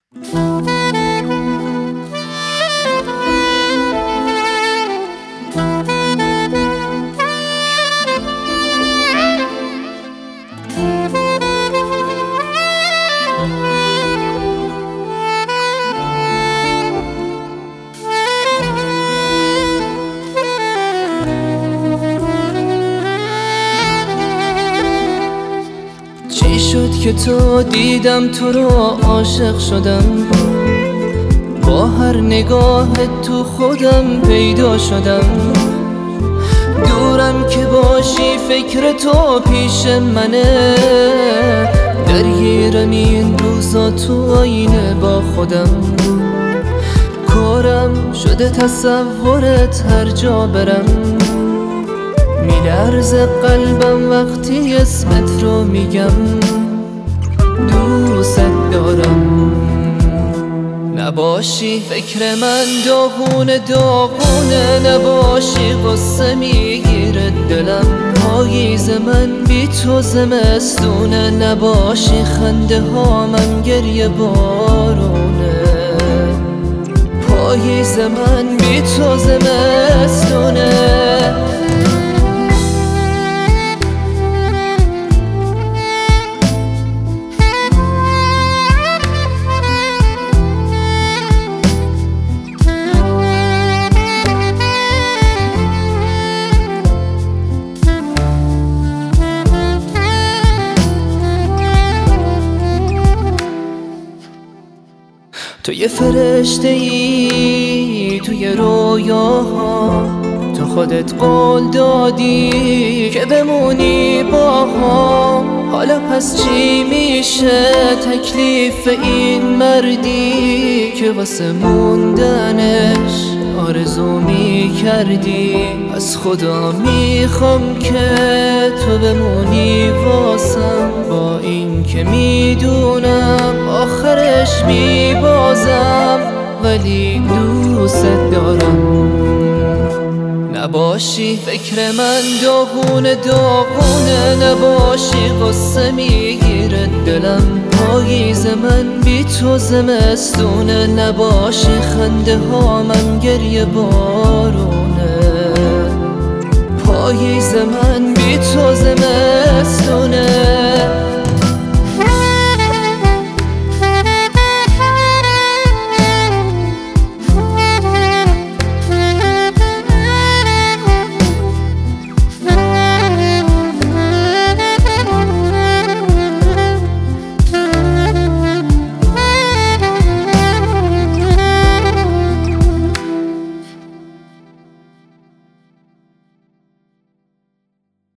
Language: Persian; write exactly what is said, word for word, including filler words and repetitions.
چی شد که تو دیدم تو رو عاشق شدم، با هر نگاه تو خودم پیدا شدم. دورم که باشی فکر تو پیش منه، درگیرم این روزا تو آینه با خودم. کارم شده تصورت هر جا برم، میلرزه قلبم وقتی اسمت رو میگم. دوست دارم نباشی فکر من داغونه داغونه، نباشی قصه میگیره دلم. پاییز من بی تو زمستونه، نباشی خنده ها من گریه بارونه. پاییز من بی تو زمستونه. تو یه فرشته ای توی رویاها، تو خودت قول دادی که بمونی با هم. حالا پس چی میشه تکلیف این مردی که واسه موندنش آرزو میکردی؟ از خدا میخوام که تو بمونی واسم، با این که میدونم آخرش میبازم. ولی دوست دارم نباشی فکر من داغونه داغونه، نباشی قصه میگیره دلم. پاییز من بی تو زمستونه، نباشی خنده ها من گریه بارونه. پاییز من بی تو زمستونه.